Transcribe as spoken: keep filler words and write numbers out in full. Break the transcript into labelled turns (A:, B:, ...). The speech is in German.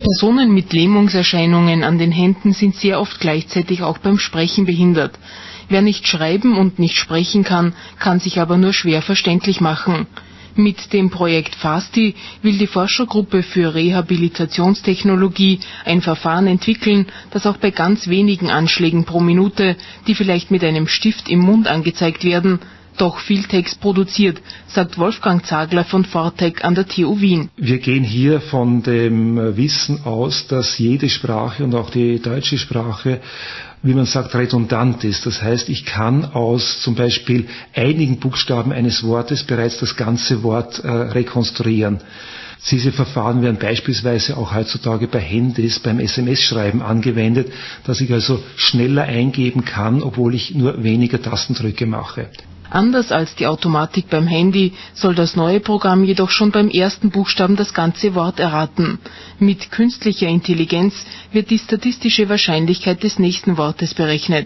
A: Personen mit Lähmungserscheinungen an den Händen sind sehr oft gleichzeitig auch beim Sprechen behindert. Wer nicht schreiben und nicht sprechen kann, kann sich aber nur schwer verständlich machen. Mit dem Projekt FASTI will die Forschergruppe für Rehabilitationstechnologie ein Verfahren entwickeln, das auch bei ganz wenigen Anschlägen pro Minute, die vielleicht mit einem Stift im Mund angezeigt werden, doch viel Text produziert, sagt Wolfgang Zagler von Fortec an der T U Wien.
B: Wir gehen hier von dem Wissen aus, dass jede Sprache und auch die deutsche Sprache, wie man sagt, redundant ist. Das heißt, ich kann aus zum Beispiel einigen Buchstaben eines Wortes bereits das ganze Wort äh, rekonstruieren. Diese Verfahren werden beispielsweise auch heutzutage bei Handys, beim S M S-Schreiben angewendet, dass ich also schneller eingeben kann, obwohl ich nur weniger Tastendrücke mache.
A: Anders als die Automatik beim Handy soll das neue Programm jedoch schon beim ersten Buchstaben das ganze Wort erraten. Mit künstlicher Intelligenz wird die statistische Wahrscheinlichkeit des nächsten Wortes berechnet.